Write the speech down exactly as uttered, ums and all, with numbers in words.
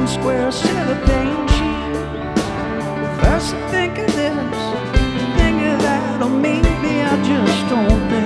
town square cellophane sheet. First I think of this, think of that, or maybe I just don't think.